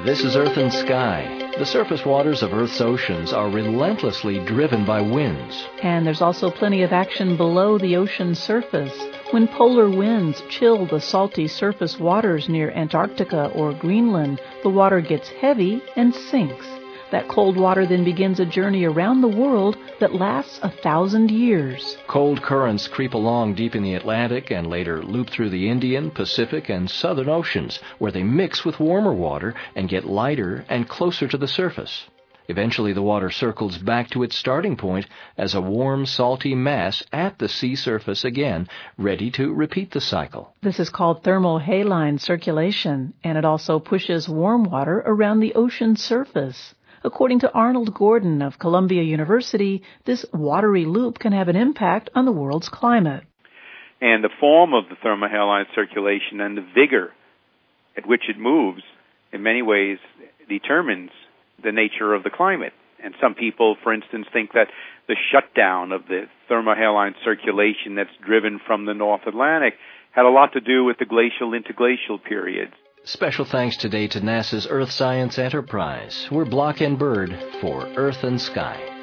This is Earth and Sky. The surface waters of Earth's oceans are relentlessly driven by winds. And there's also plenty of action below the ocean surface. When polar winds chill the salty surface waters near Antarctica or Greenland, the water gets heavy and sinks. That cold water then begins a journey around the world that lasts 1,000 years. Cold currents creep along deep in the Atlantic and later loop through the Indian, Pacific, and Southern Oceans, where they mix with warmer water and get lighter and closer to the surface. Eventually, the water circles back to its starting point as a warm, salty mass at the sea surface again, ready to repeat the cycle. This is called thermohaline circulation, and it also pushes warm water around the ocean surface. According to Arnold Gordon of Columbia University, this watery loop can have an impact on the world's climate. And the form of the thermohaline circulation and the vigor at which it moves, in many ways, determines the nature of the climate. And some people, for instance, think that the shutdown of the thermohaline circulation that's driven from the North Atlantic had a lot to do with the glacial interglacial periods. Special thanks today to NASA's Earth Science Enterprise. We're Block and Bird for Earth and Sky.